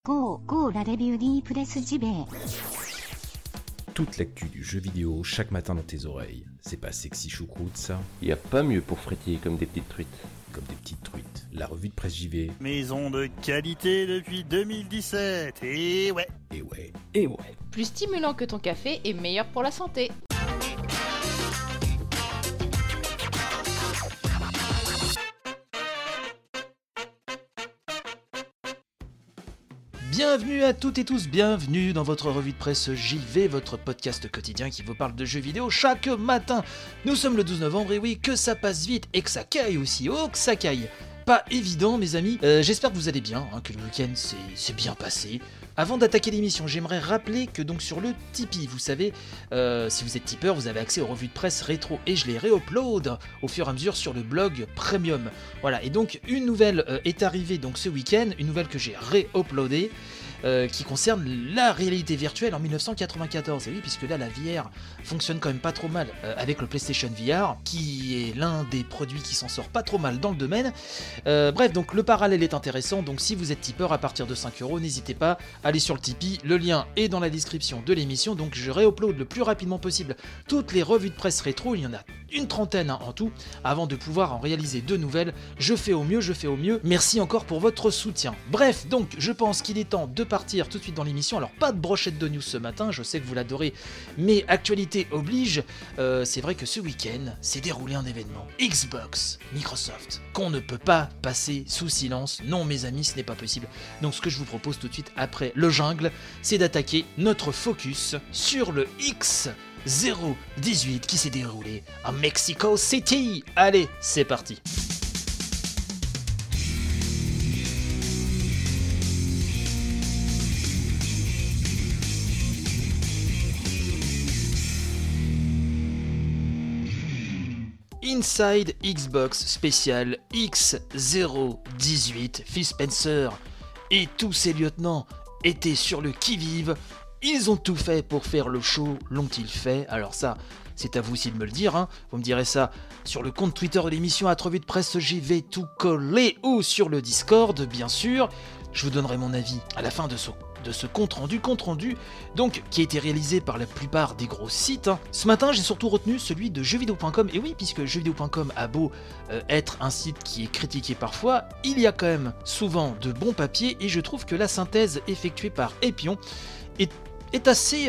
La review di Presse JV. Toute l'actu du jeu vidéo chaque matin dans tes oreilles. C'est pas sexy choucroute ça? Y a pas mieux pour frétiller comme des petites truites. Comme des petites truites. La revue de Presse JV. Maison de qualité depuis 2017. Et ouais. Et ouais. Et ouais. Plus stimulant que ton café et meilleur pour la santé. Bienvenue à toutes et tous, bienvenue dans votre revue de presse JV, votre podcast quotidien qui vous parle de jeux vidéo chaque matin. Nous sommes le 12 novembre et oui, que ça passe vite et que ça caille aussi, oh que ça caille. Pas évident mes amis, j'espère que vous allez bien, que le week-end c'est bien passé. Avant d'attaquer l'émission, j'aimerais rappeler que donc sur le Tipeee, vous savez, si vous êtes tipeur, vous avez accès aux revues de presse rétro et je les réupload au fur et à mesure sur le blog Premium. Voilà, et donc une nouvelle est arrivée donc ce week-end, une nouvelle que j'ai réuploadée. Qui concerne la réalité virtuelle en 1994. Et oui, puisque là, la VR fonctionne quand même pas trop mal avec le PlayStation VR, qui est l'un des produits qui s'en sort pas trop mal dans le domaine. Bref, donc le parallèle est intéressant. Donc si vous êtes tipeur à partir de 5€, n'hésitez pas à aller sur le Tipeee. Le lien est dans la description de l'émission. Donc je réupload le plus rapidement possible toutes les revues de presse rétro. Il y en a une trentaine en tout, avant de pouvoir en réaliser de nouvelles. Je fais au mieux. Merci encore pour votre soutien. Bref, donc je pense qu'il est temps de partir tout de suite dans l'émission. Alors pas de brochette de news ce matin, je sais que vous l'adorez, mais actualité oblige. C'est vrai que ce week-end s'est déroulé un événement Xbox, Microsoft, qu'on ne peut pas passer sous silence. Non mes amis, ce n'est pas possible. Donc ce que je vous propose tout de suite après le jungle, c'est d'attaquer notre focus sur le X018 qui s'est déroulé à Mexico City. Allez, c'est parti. Inside Xbox spécial X018, Phil Spencer et tous ses lieutenants étaient sur le qui-vive. Ils ont tout fait pour faire le show, l'ont-ils fait? Alors ça, c'est à vous aussi de me le dire, hein. Vous me direz ça sur le compte Twitter de l'émission @revue de presse JV tout collé ou sur le Discord, bien sûr. Je vous donnerai mon avis à la fin de ce compte rendu, donc qui a été réalisé par la plupart des gros sites. Ce matin, j'ai surtout retenu celui de jeuxvideo.com. Et oui, puisque jeuxvideo.com a beau être un site qui est critiqué parfois, il y a quand même souvent de bons papiers et je trouve que la synthèse effectuée par Epion est assez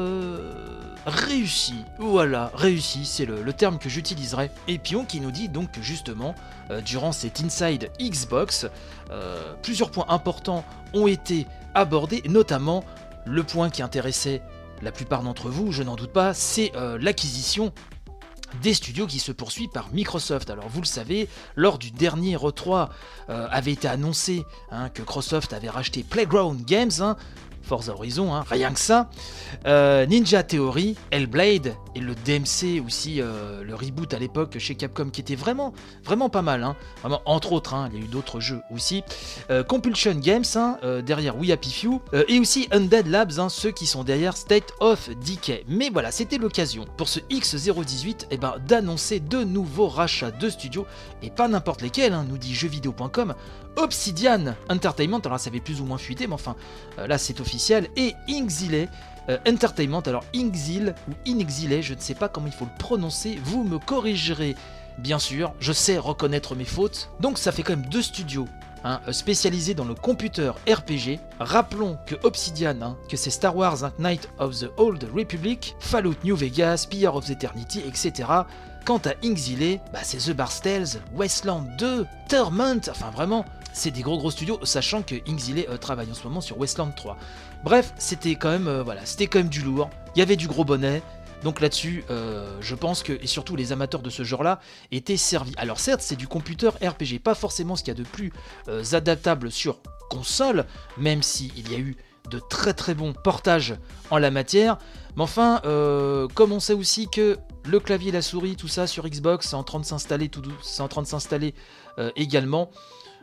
réussi. Voilà, réussi, c'est le terme que j'utiliserai. Epion qui nous dit donc que justement, durant cet Inside Xbox, plusieurs points importants ont été abordés, notamment le point qui intéressait la plupart d'entre vous, je n'en doute pas, c'est l'acquisition des studios qui se poursuit par Microsoft. Alors vous le savez, lors du dernier E3 avait été annoncé que Microsoft avait racheté Playground Games, Forza Horizon, rien que ça, Ninja Theory, Hellblade et le DMC aussi, le reboot à l'époque chez Capcom qui était vraiment pas mal, vraiment entre autres, il y a eu d'autres jeux aussi, Compulsion Games derrière We Happy Few et aussi Undead Labs, ceux qui sont derrière State of Decay. Mais voilà, c'était l'occasion pour ce X018 d'annoncer de nouveaux rachats de studios et pas n'importe lesquels, nous dit jeuxvideo.com. Obsidian Entertainment, alors ça avait plus ou moins fuité, mais enfin là c'est officiel, et Inxile Entertainment, alors Inxile ou Inxile, je ne sais pas comment il faut le prononcer, vous me corrigerez bien sûr, je sais reconnaître mes fautes. Donc ça fait quand même deux studios spécialisés dans le computer RPG. Rappelons que Obsidian, que c'est Star Wars, Knight of the Old Republic, Fallout New Vegas, Spire of Eternity, etc. Quant à Inxile, c'est The Bard's Tales, Wasteland 2, Torment, enfin vraiment, c'est des gros studios, sachant que Inxile travaille en ce moment sur Wasteland 3. Bref, c'était quand même du lourd, il y avait du gros bonnet, donc là-dessus, je pense que, et surtout les amateurs de ce genre-là, étaient servis. Alors certes, c'est du computer RPG, pas forcément ce qu'il y a de plus adaptable sur console, même s'il y a eu de très bons portages en la matière, mais enfin, comme on sait aussi que le clavier et la souris, tout ça sur Xbox, c'est en train de s'installer également.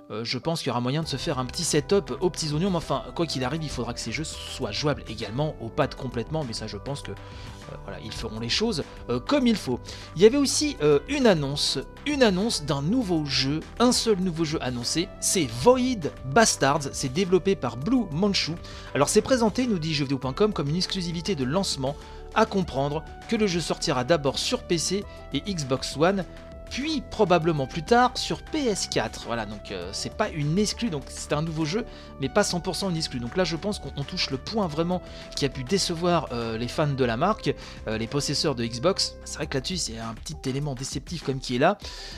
je pense qu'il y aura moyen de se faire un petit setup aux petits oignons, mais enfin, quoi qu'il arrive, il faudra que ces jeux soient jouables également au pad complètement, mais ça je pense que voilà, ils feront les choses comme il faut. Il y avait aussi une annonce d'un nouveau jeu, un seul nouveau jeu annoncé, c'est Void Bastards, c'est développé par Blue Manchu. Alors c'est présenté, nous dit jeuxvideo.com, comme une exclusivité de lancement, à comprendre que le jeu sortira d'abord sur PC et Xbox One, puis probablement plus tard sur PS4. Voilà, donc c'est pas une exclue, donc c'est un nouveau jeu, mais pas 100% une exclue. Donc là, je pense qu'on touche le point vraiment qui a pu décevoir les fans de la marque, les possesseurs de Xbox. C'est vrai que là-dessus, c'est un petit élément déceptif comme qui est là.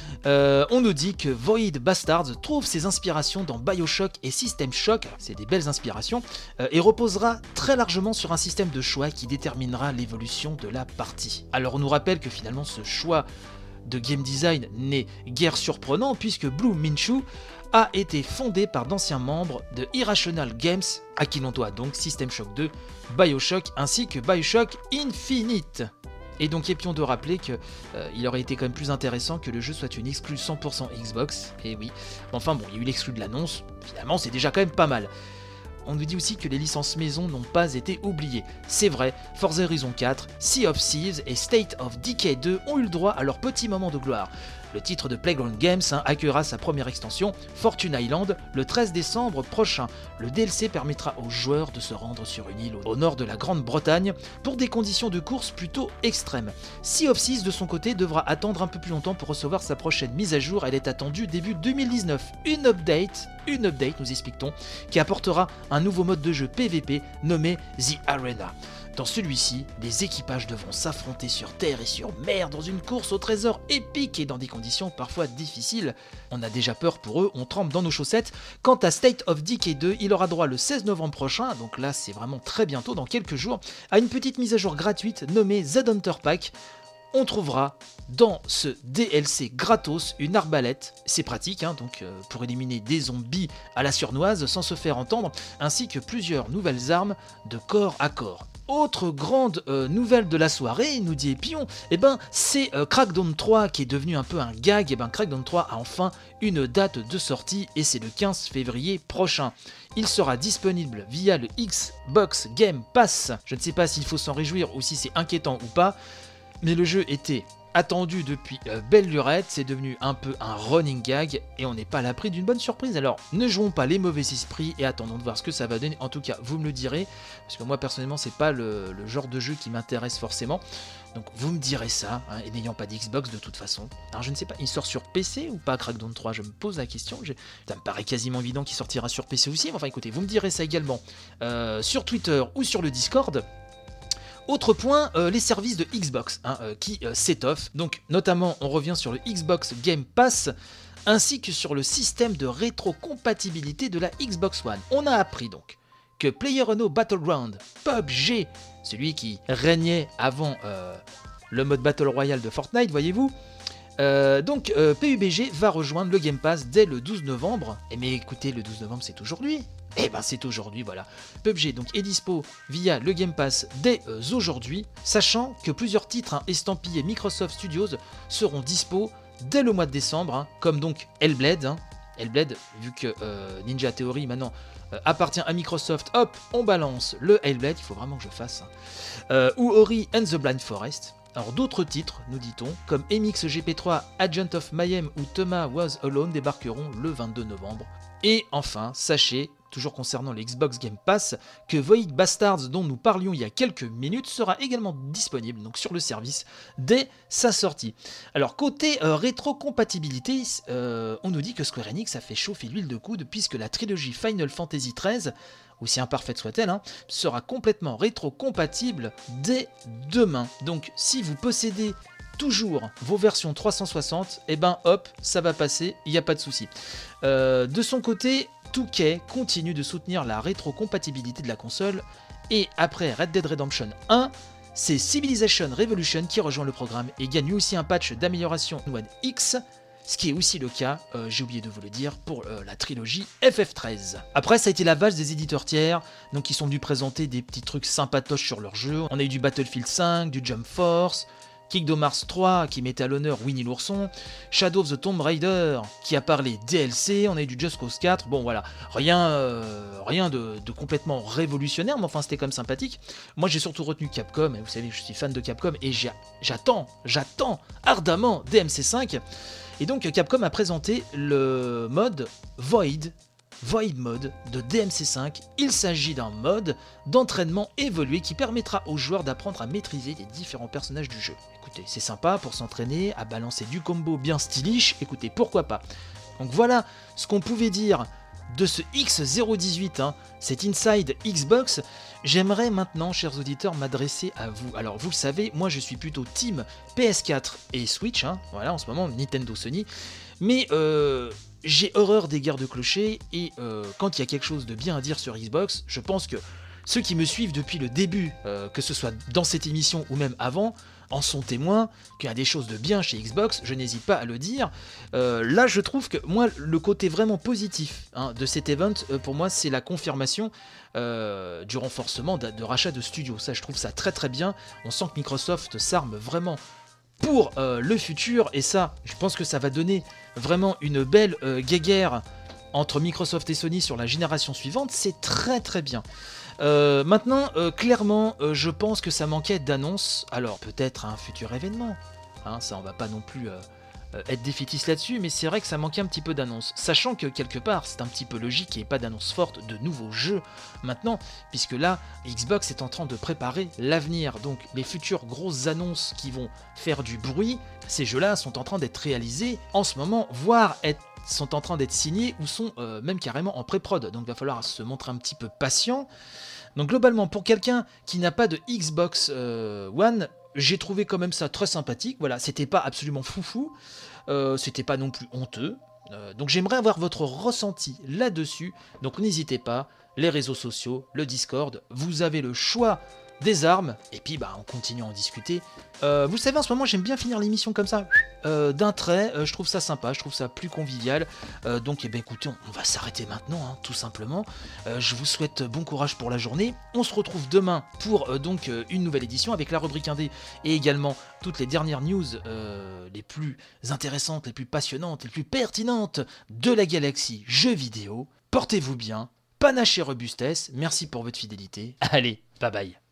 On nous dit que Void Bastards trouve ses inspirations dans BioShock et System Shock, c'est des belles inspirations, et reposera très largement sur un système de choix qui déterminera l'évolution de la partie. Alors on nous rappelle que finalement ce choix de game design n'est guère surprenant puisque Blue Manchu a été fondé par d'anciens membres de Irrational Games, à qui l'on doit donc System Shock 2, BioShock ainsi que BioShock Infinite. Et donc Epion de rappeler que il aurait été quand même plus intéressant que le jeu soit une exclue 100% Xbox, et oui, enfin bon, il y a eu l'exclus de l'annonce, finalement c'est déjà quand même pas mal. On nous dit aussi que les licences maison n'ont pas été oubliées. C'est vrai, Forza Horizon 4, Sea of Thieves et State of Decay 2 ont eu le droit à leur petit moment de gloire. Le titre de Playground Games accueillera sa première extension, Fortune Island, le 13 décembre prochain. Le DLC permettra aux joueurs de se rendre sur une île au nord de la Grande-Bretagne pour des conditions de course plutôt extrêmes. Sea of Thieves de son côté devra attendre un peu plus longtemps pour recevoir sa prochaine mise à jour, elle est attendue début 2019. Une update, nous explique-t-on, qui apportera un nouveau mode de jeu PVP nommé The Arena. Dans celui-ci, les équipages devront s'affronter sur terre et sur mer dans une course au trésor épique et dans des conditions parfois difficiles. On a déjà peur pour eux, on trempe dans nos chaussettes. Quant à State of Decay 2, il aura droit le 16 novembre prochain, donc là c'est vraiment très bientôt, dans quelques jours, à une petite mise à jour gratuite nommée The Hunter Pack. On trouvera dans ce DLC gratos une arbalète, c'est pratique donc pour éliminer des zombies à la surnoise sans se faire entendre, ainsi que plusieurs nouvelles armes de corps à corps. Autre grande nouvelle de la soirée, nous dit Epion, c'est Crackdown 3 qui est devenu un peu un gag. Crackdown 3 a enfin une date de sortie et c'est le 15 février prochain. Il sera disponible via le Xbox Game Pass. Je ne sais pas s'il faut s'en réjouir ou si c'est inquiétant ou pas, mais le jeu était attendu depuis belle lurette, c'est devenu un peu un running gag et on n'est pas à l'abri d'une bonne surprise. Alors ne jouons pas les mauvais esprits et attendons de voir ce que ça va donner. En tout cas, vous me le direz, parce que moi personnellement c'est pas le genre de jeu qui m'intéresse forcément. Donc vous me direz ça, et n'ayant pas d'Xbox de toute façon. Alors je ne sais pas, il sort sur PC ou pas Crackdown 3, je me pose la question. Ça me paraît quasiment évident qu'il sortira sur PC aussi, mais enfin écoutez, vous me direz ça également sur Twitter ou sur le Discord. Autre point, les services de Xbox qui s'étoffent. Donc notamment on revient sur le Xbox Game Pass ainsi que sur le système de rétrocompatibilité de la Xbox One. On a appris donc que PlayerUnknown's Battleground, PUBG, celui qui régnait avant le mode Battle Royale de Fortnite, voyez-vous, PUBG va rejoindre le Game Pass dès le 12 novembre. Mais écoutez, le 12 novembre c'est aujourd'hui. C'est aujourd'hui, voilà. PUBG donc est dispo via le Game Pass dès aujourd'hui, sachant que plusieurs titres estampillés Microsoft Studios seront dispo dès le mois de décembre, comme donc Hellblade. Hellblade, vu que Ninja Theory maintenant appartient à Microsoft, hop, on balance le Hellblade, il faut vraiment que je fasse. Ou Ori and the Blind Forest. Alors d'autres titres, nous dit-on, comme MXGP3, Agent of Mayhem ou Thomas Was Alone débarqueront le 22 novembre. Et enfin, sachez, toujours concernant le Xbox Game Pass, que Void Bastards, dont nous parlions il y a quelques minutes, sera également disponible donc sur le service dès sa sortie. Alors côté rétrocompatibilité, on nous dit que Square Enix a fait chauffer l'huile de coude puisque la trilogie Final Fantasy XIII, aussi imparfaite soit-elle, sera complètement rétrocompatible dès demain. Donc si vous possédez toujours vos versions 360, hop, ça va passer, il n'y a pas de souci. De son côté, 2K continue de soutenir la rétrocompatibilité de la console, et après Red Dead Redemption 1, c'est Civilization Revolution qui rejoint le programme et gagne aussi un patch d'amélioration One X, ce qui est aussi le cas, j'ai oublié de vous le dire, pour la trilogie FF13. Après, ça a été la valse des éditeurs tiers, donc qui sont venus présenter des petits trucs sympatoches sur leur jeu. On a eu du Battlefield 5, du Jump Force, Kingdom Hearts 3 qui mettait à l'honneur Winnie l'ourson, Shadow of the Tomb Raider qui a parlé DLC, on a eu du Just Cause 4, bon voilà, rien de complètement révolutionnaire, mais enfin c'était quand même sympathique. Moi j'ai surtout retenu Capcom, et vous savez je suis fan de Capcom, et j'attends ardemment DMC5, et donc Capcom a présenté le mode Void Mode de DMC5. Il s'agit d'un mode d'entraînement évolué qui permettra aux joueurs d'apprendre à maîtriser les différents personnages du jeu. Écoutez, c'est sympa pour s'entraîner à balancer du combo bien stylish, écoutez, pourquoi pas. Donc voilà ce qu'on pouvait dire de ce X018, cet Inside Xbox. J'aimerais maintenant, chers auditeurs, m'adresser à vous. Alors vous le savez, moi je suis plutôt team PS4 et Switch, voilà en ce moment, Nintendo, Sony, mais j'ai horreur des guerres de clochers, et quand il y a quelque chose de bien à dire sur Xbox, je pense que ceux qui me suivent depuis le début, que ce soit dans cette émission ou même avant, en sont témoins qu'il y a des choses de bien chez Xbox, je n'hésite pas à le dire. Là, je trouve que moi, le côté vraiment positif de cet event, pour moi, c'est la confirmation du renforcement de rachat de studios. Ça, je trouve ça très très bien. On sent que Microsoft s'arme vraiment pour le futur, et ça, je pense que ça va donner vraiment une belle guéguerre entre Microsoft et Sony sur la génération suivante. C'est très très bien. Maintenant, clairement, je pense que ça manquait d'annonces. Alors peut-être un futur événement, ça on va pas non plus être défaitiste là-dessus, mais c'est vrai que ça manquait un petit peu d'annonces, sachant que quelque part c'est un petit peu logique qu'il n'y ait pas d'annonce forte de nouveaux jeux maintenant, puisque là Xbox est en train de préparer l'avenir, donc les futures grosses annonces qui vont faire du bruit, ces jeux-là sont en train d'être réalisés en ce moment, voire sont en train d'être signés ou sont même carrément en pré-prod, donc il va falloir se montrer un petit peu patient. Donc globalement, pour quelqu'un qui n'a pas de Xbox One, j'ai trouvé quand même ça très sympathique. Voilà, c'était pas absolument foufou, c'était pas non plus honteux. Donc j'aimerais avoir votre ressenti là-dessus. Donc n'hésitez pas, les réseaux sociaux, le Discord, vous avez le choix des armes, et puis on continue à en discuter. Vous savez, en ce moment j'aime bien finir l'émission comme ça, d'un trait, je trouve ça sympa, je trouve ça plus convivial, donc écoutez, on va s'arrêter maintenant, tout simplement. Je vous souhaite bon courage pour la journée, on se retrouve demain pour donc une nouvelle édition avec la rubrique indé, et également toutes les dernières news les plus intéressantes, les plus passionnantes, les plus pertinentes de la galaxie jeux vidéo. Portez-vous bien, panache et robustesse, merci pour votre fidélité, allez, bye bye.